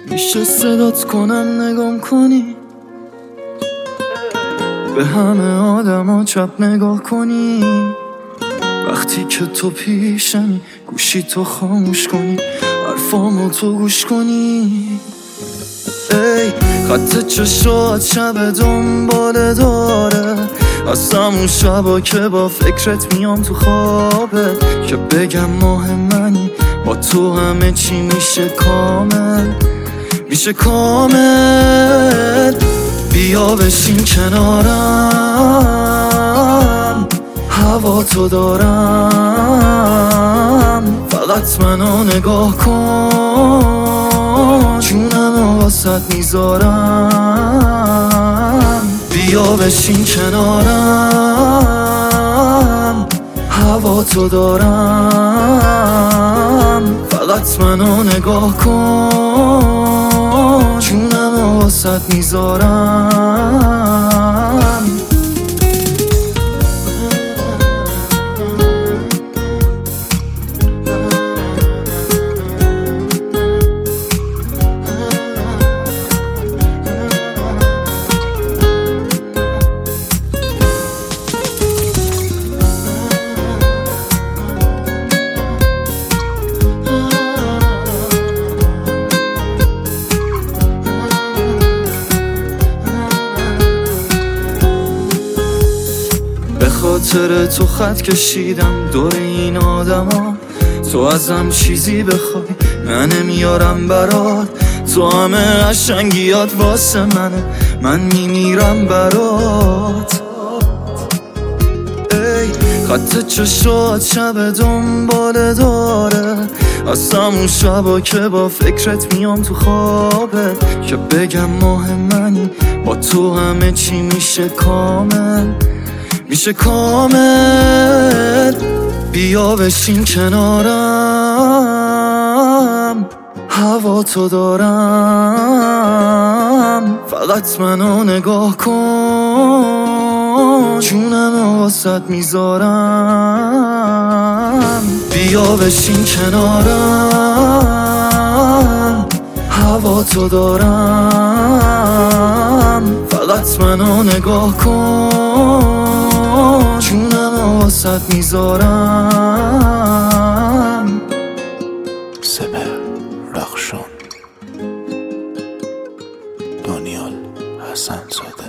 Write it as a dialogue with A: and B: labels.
A: میشه صدات کنم نگام کنی، به همه آدما چپ نگاه کنی. وقتی که تو پیشمی گوشی تو خاموش کنی، حرفامو تو گوش کنی. ای خط چشات شب دنباله داره، از همون شبا که با فکرت میام تو خوابت، که بگم ماه منی با تو همه چی میشه کامل، میشه کامل. بیا بشین کنارم، هوا تو دارم، فقط منو نگاه کن، جونمو واسط میذارم. بیا بشین کنارم، هوا تو دارم، فقط منو نگاه کن، جونمو واسط میذارم. به خاطر تو خط کشیدم دور این آدما، تو ازم چیزی بخوای من نمیارم برات، تو همه قشنگیات واسه منه، من میمیرم برات. ای خط چشات شب دنباله داره، از همون شبا که با فکرت میام تو خوابت، که بگم ماه منی با تو همه چی میشه کامل، میشه کامل. بیا بشین کنارم، هوا تو دارم، فقط منو نگاه کن، جونمو واسط میذارم. بیا بشین کنارم، هوا تو دارم، فقط منو نگاه کن، جونمو واسط میذارم.
B: سپر رخشان، دانیال حسن زاده.